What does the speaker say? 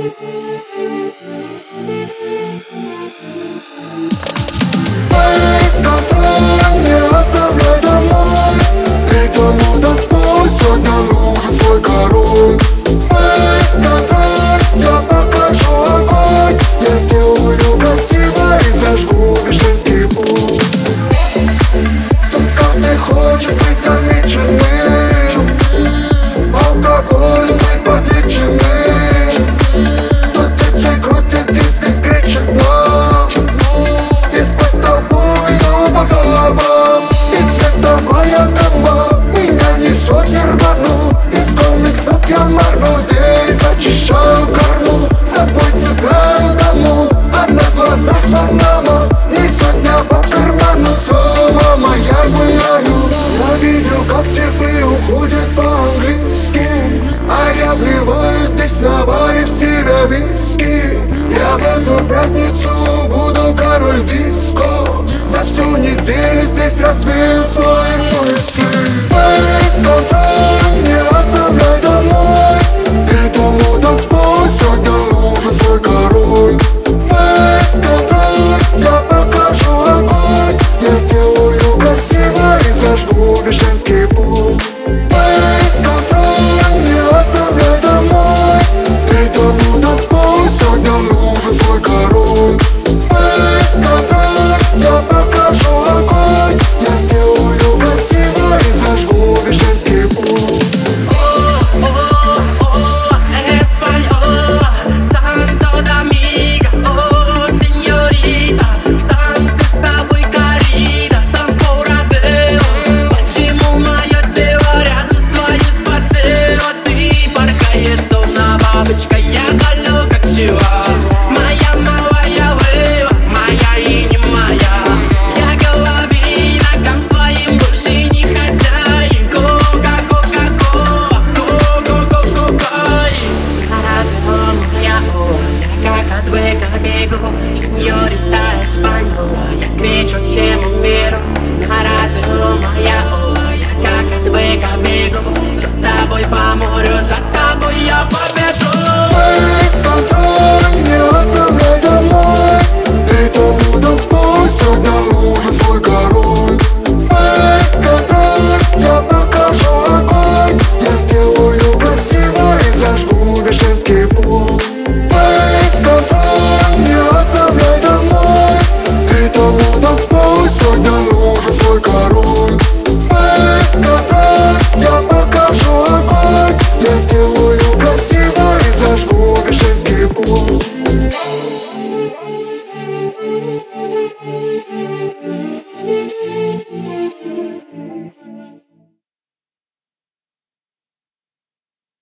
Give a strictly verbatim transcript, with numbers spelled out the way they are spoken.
Фейс-контроль не отправляй домой. Этому танцполу сегодня нужен свой король. Фейс-контроль, я покажу огонь. Я сделаю красиво и зажгу весь женский путь. Тут каждый хочет быть замеченным. Алкоголем мы подлечены. Тут диджей крутит диск и скричит нам. И сквозь толпу иду по головам. И цветовая гамма меня несет нирвану. Из комиксов я Марвел, здесь очищаю карму. С собой цепляю дому, а на глазах Панама. Не сегодня по карману, все, мама, я гуляю. Я видел, как типы уходят по-английски, а я вливаю здесь на баре в себя виски. Я в эту пятницу буду король диско. За всю неделю здесь развею свои мысли.